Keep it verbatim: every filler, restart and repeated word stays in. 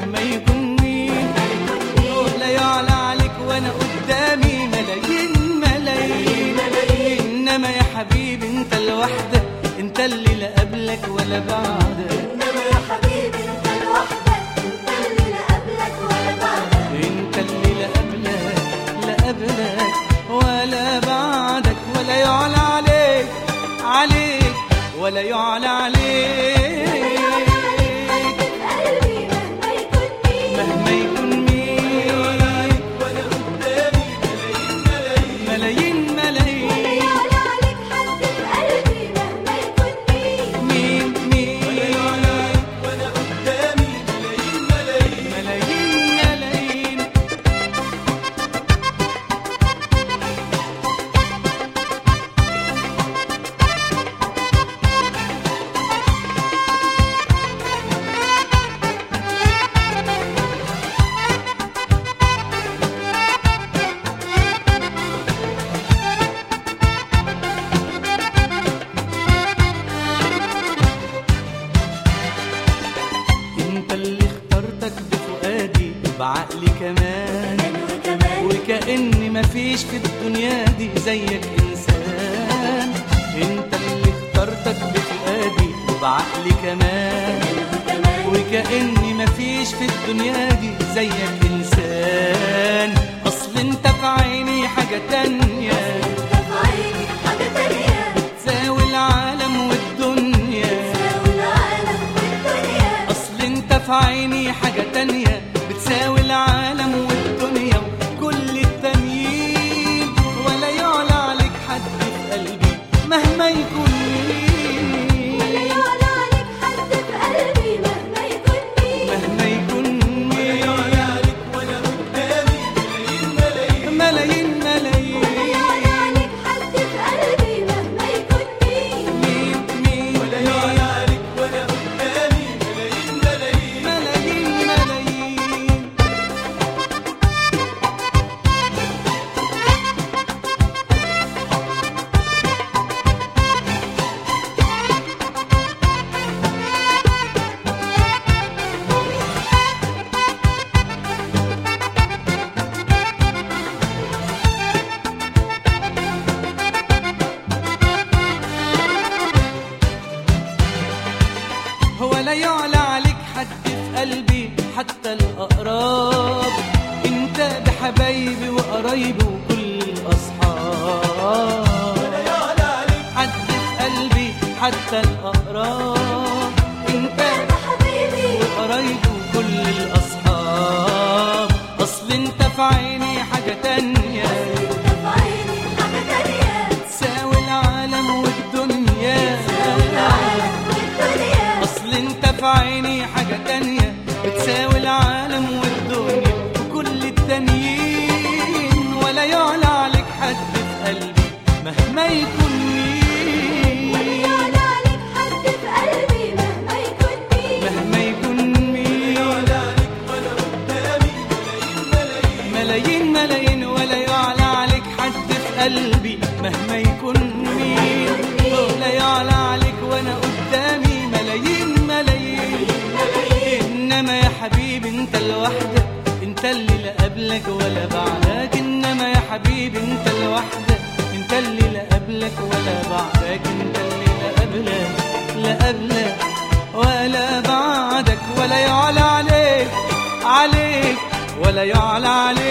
مهما يكون مين لا يعلى عليك وانا قدامي ملايين ملايين. انما يا حبيبي انت لوحدك، انت اللي لا قبلك ولا بعدك. انما يا حبيبي انت لوحدك، انت اللي لا قبلك ولا بعدك. انت اللي لا قبلك لا قبلك ولا بعدك، ولا يعلى عليك عليك ولا يعلى عليك. مهما يكون مين وانا قدامي ملايين ملايين ملايين. ولا يعلى عليك حد في قلبي مهما يكون مين. مين مين ولا يعلى عليك وانا قدامي ملايين ملايين ملايين ملايين. انت اللي اخترتك بفؤادي بعقلي كمان، وكأن مفيش في الدنيا دي زيك انسان. انت اللي اخترتك بفؤادي وبعقلي كمان، وكأن مفيش في الدنيا دي زيك انسان. اصل انت في عيني حاجة تانية، تساوي العالم والدنيا. اصل انت في عيني حاجة تانية بتساوي العالم والدنيا وكل التانيين. ولا يعلى عليك حد في قلبي مهما يكون مين. ولا يعلى عليك حد في قلبي مهما يكون مين. مهما يكون مين ولا يعلى عليك وانا قدامي ملايين ملايين ملايين ملايين. ولا يعلى عليك حد في قلبي مهما يكون مين. مين مين ولا يعلى عليك وانا قدامي ملايين ملايين ملايين ملايين. ولا يعلى عليك حد في قلبي حتى الأقراب. انت بحبايبي وقرايبي وكل الأصحاب. ولا يعلى عليك حد في قلبي حتى الأقراب. انت حبيبي وقرايبي وكل الأصحاب. أصل انت في عيني حاجة تانية، في عيني حاجة تانية، تساوي العالم والدنيا. العالم والدنيا. اصل انت في عيني حاجة تانية بتساوي العالم والدنيا وكل التانيين. ولا يعلى عليك حد في قلبي مهما يكون مين. ولا يعلى عليك حد في قلبي مهما يكون مين. مهما يكون مين ولا عليك وانا قدامي ملايين ملايين ملايين. ولا يعلى عليك حد في قلبي مهما يكون مين. ولا يعلى عليك وانا قدامي ملايين ملايين. انما يا حبيبي انت لوحدك، انت اللي لا قبلك ولا بعدك. انما يا حبيبي انت لوحدك، انت اللي لا قبلك ولا بعدك. انت اللي لا قبلك لا قبلك ولا بعدك. ولا يعلى عليك عليك ولا يعلى عليك.